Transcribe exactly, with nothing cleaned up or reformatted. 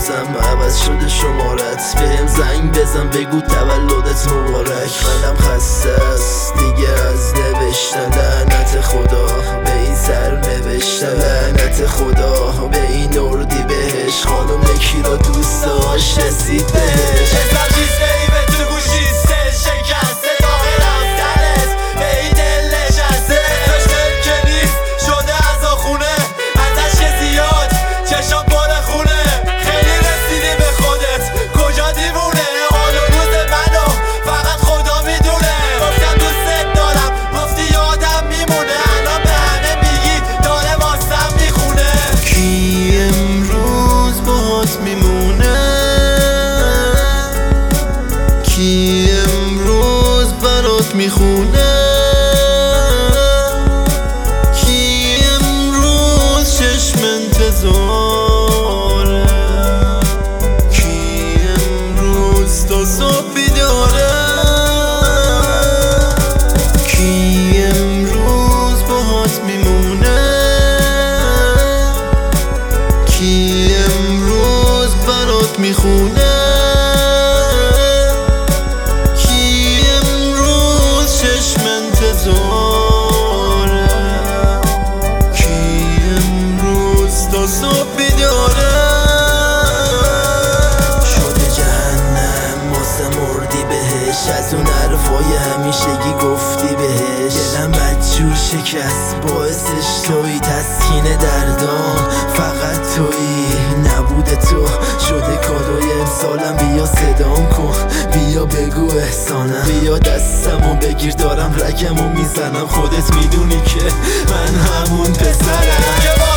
بازم عوض شده شمارت، بهم زنگ بزن بگو تولدت مبارک. منم خسته است دیگه از نوشتن، لعنت خدا به این سر نوشتن، لعنت خدا به این اردی بهش. خانم یکی را دوست داشت رسید بهش. حسم چیزه ای به تو گوشی سه شکسته داغ رفتنت به این دل نشسته. داشت دل که نیست شده از آخونه، ازش که زیاد چشم پر خونه. خیلی رسیدی به خودت کجا دیوونه، حال و روز منو فقط خدا میدونه. گفتم دوست دارم گفتی یادم میمونه، الان به همه میگی داره واسم میخونه. کی امروز باهات میمونه، کی امروز برات میخونه، کی امروز چشم انتظاره، کی امروز تا صبح بیداره، کی امروز باهات میمونه، کی امروز برات میخونه، کی امروز چشم انتظاره، کی امروز تا صبح بیداره. شده جهنم واسه مردی بهش، از اون حرفای همیشگی گفتی بهش. دلم بدجور شکست باعثش توی، تسکین دردام فقط توی. نبود تو شده کادوی امسالم، بیا صدام کن بیا بگو احسانم، بیا دستمو بگیر دارم رگمو میزنم. خودت میدونی که من همون پسرم.